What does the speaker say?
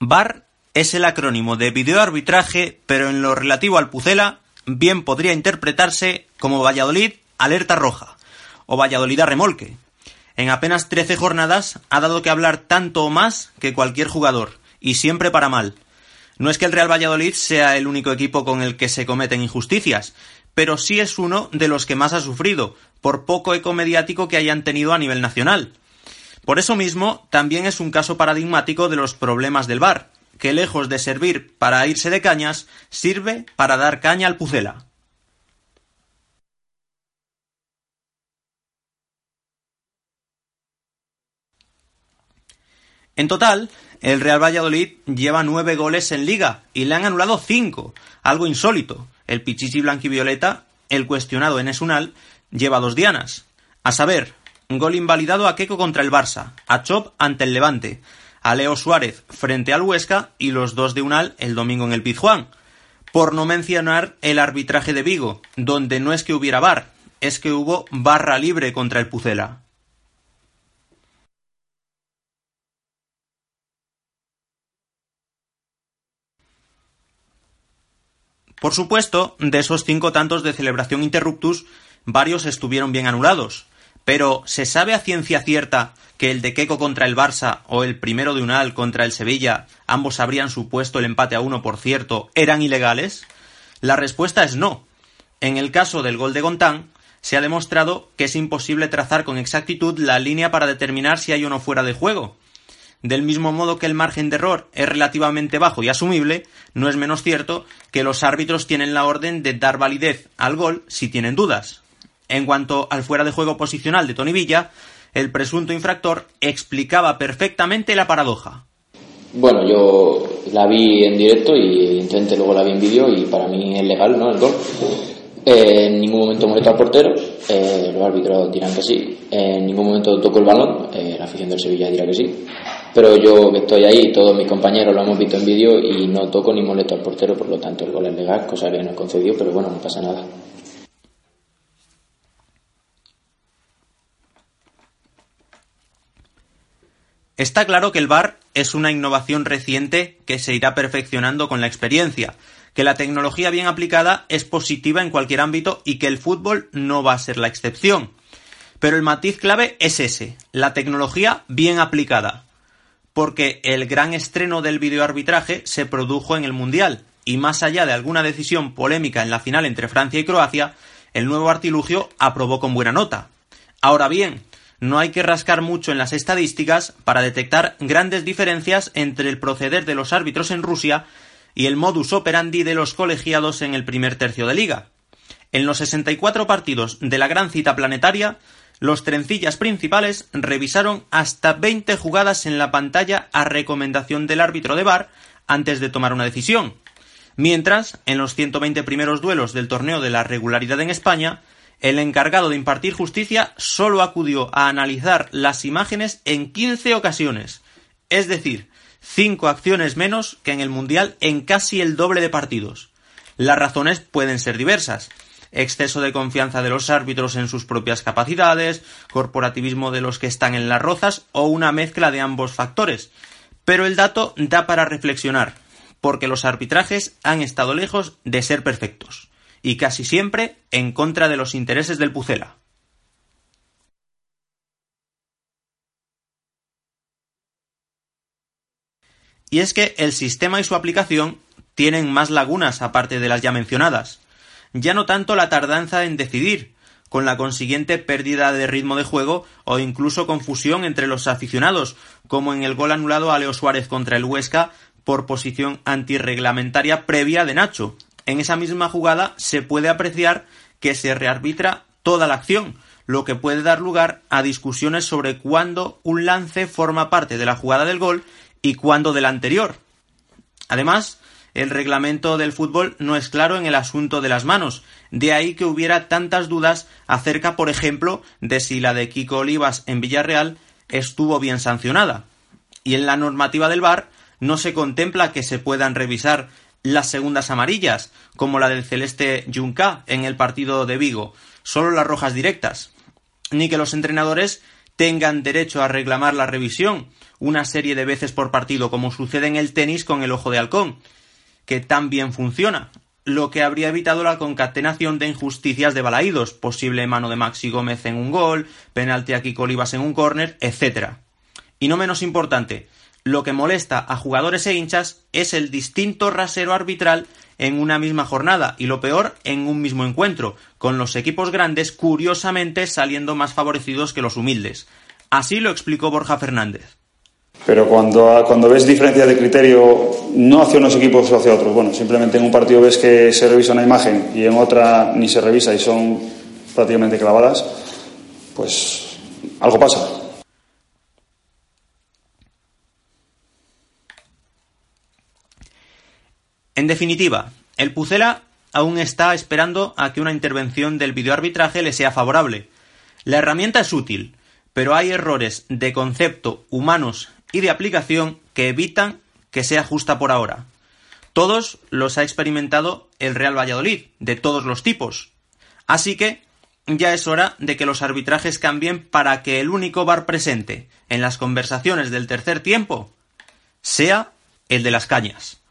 VAR es el acrónimo de videoarbitraje, pero en lo relativo al Pucela bien podría interpretarse como Valladolid alerta roja o Valladolid a remolque. En apenas 13 jornadas ha dado que hablar tanto o más que cualquier jugador, y siempre para mal. No es que el Real Valladolid sea el único equipo con el que se cometen injusticias, pero sí es uno de los que más ha sufrido, por poco eco mediático que hayan tenido a nivel nacional. Por eso mismo, también es un caso paradigmático de los problemas del VAR, que lejos de servir para irse de cañas, sirve para dar caña al Pucela. En total, el Real Valladolid lleva 9 goles en Liga y le han anulado 5, algo insólito. El Pichichi blanquivioleta, el cuestionado Enes Unal, lleva 2 dianas. A saber, un gol invalidado a Keco contra el Barça, a Chop ante el Levante, a Leo Suárez frente al Huesca y los 2 de Unal el domingo en el Pizjuán. Por no mencionar el arbitraje de Vigo, donde no es que hubiera VAR, es que hubo barra libre contra el Pucela. Por supuesto, de esos 5 tantos de celebración interruptus, varios estuvieron bien anulados. Pero, ¿se sabe a ciencia cierta que el de Keco contra el Barça o el primero de Unal contra el Sevilla, ambos habrían supuesto el empate a 1, por cierto, eran ilegales? La respuesta es no. En el caso del gol de Gontán, se ha demostrado que es imposible trazar con exactitud la línea para determinar si hay o no fuera de juego. Del mismo modo que el margen de error es relativamente bajo y asumible, no es menos cierto que los árbitros tienen la orden de dar validez al gol si tienen dudas. En cuanto al fuera de juego posicional de Toni Villa, el presunto infractor explicaba perfectamente la paradoja. Bueno, yo la vi en directo y evidentemente luego la vi en vídeo y para mí es legal, ¿no?, el gol. En ningún momento molestó al portero, los árbitros dirán que sí. En ningún momento tocó el balón, la afición del Sevilla dirá que sí. Pero yo que estoy ahí, todos mis compañeros lo hemos visto en vídeo y no toco ni molesto al portero, por lo tanto el gol es legal, cosa que nos concedió, pero bueno, no pasa nada. Está claro que el VAR es una innovación reciente que se irá perfeccionando con la experiencia, que la tecnología bien aplicada es positiva en cualquier ámbito y que el fútbol no va a ser la excepción. Pero el matiz clave es ese, la tecnología bien aplicada. Porque el gran estreno del videoarbitraje se produjo en el Mundial, y más allá de alguna decisión polémica en la final entre Francia y Croacia, el nuevo artilugio aprobó con buena nota. Ahora bien, no hay que rascar mucho en las estadísticas para detectar grandes diferencias entre el proceder de los árbitros en Rusia y el modus operandi de los colegiados en el primer tercio de liga. En los 64 partidos de la gran cita planetaria, los trencillas principales revisaron hasta 20 jugadas en la pantalla a recomendación del árbitro de VAR antes de tomar una decisión. Mientras, en los 120 primeros duelos del torneo de la regularidad en España, el encargado de impartir justicia solo acudió a analizar las imágenes en 15 ocasiones, es decir, 5 acciones menos que en el Mundial en casi el doble de partidos. Las razones pueden ser diversas: exceso de confianza de los árbitros en sus propias capacidades, corporativismo de los que están en las rozas o una mezcla de ambos factores. Pero el dato da para reflexionar, porque los arbitrajes han estado lejos de ser perfectos, y casi siempre en contra de los intereses del Pucela. Y es que el sistema y su aplicación tienen más lagunas aparte de las ya mencionadas. Ya no tanto la tardanza en decidir, con la consiguiente pérdida de ritmo de juego o incluso confusión entre los aficionados, como en el gol anulado a Leo Suárez contra el Huesca por posición antirreglamentaria previa de Nacho. En esa misma jugada se puede apreciar que se rearbitra toda la acción, lo que puede dar lugar a discusiones sobre cuándo un lance forma parte de la jugada del gol y cuándo del anterior. Además, el reglamento del fútbol no es claro en el asunto de las manos, de ahí que hubiera tantas dudas acerca, por ejemplo, de si la de Kiko Olivas en Villarreal estuvo bien sancionada. Y en la normativa del VAR no se contempla que se puedan revisar las segundas amarillas, como la del celeste Junca en el partido de Vigo, solo las rojas directas, ni que los entrenadores tengan derecho a reclamar la revisión, una serie de veces por partido, como sucede en el tenis con el ojo de halcón, que tan bien funciona, lo que habría evitado la concatenación de injusticias de balaídos, posible mano de Maxi Gómez en un gol, penalti a Kiko Olivas en un córner, etc. Y no menos importante, lo que molesta a jugadores e hinchas es el distinto rasero arbitral en una misma jornada y lo peor en un mismo encuentro, con los equipos grandes curiosamente saliendo más favorecidos que los humildes. Así lo explicó Borja Fernández. Pero cuando ves diferencia de criterio, no hacia unos equipos o hacia otros, bueno, simplemente en un partido ves que se revisa una imagen y en otra ni se revisa y son prácticamente clavadas, pues algo pasa. En definitiva, el Pucela aún está esperando a que una intervención del videoarbitraje le sea favorable. La herramienta es útil, pero hay errores de concepto humanos y de aplicación que evitan que sea justa por ahora. Todos los ha experimentado el Real Valladolid, de todos los tipos. Así que ya es hora de que los arbitrajes cambien para que el único VAR presente en las conversaciones del tercer tiempo sea el de las cañas.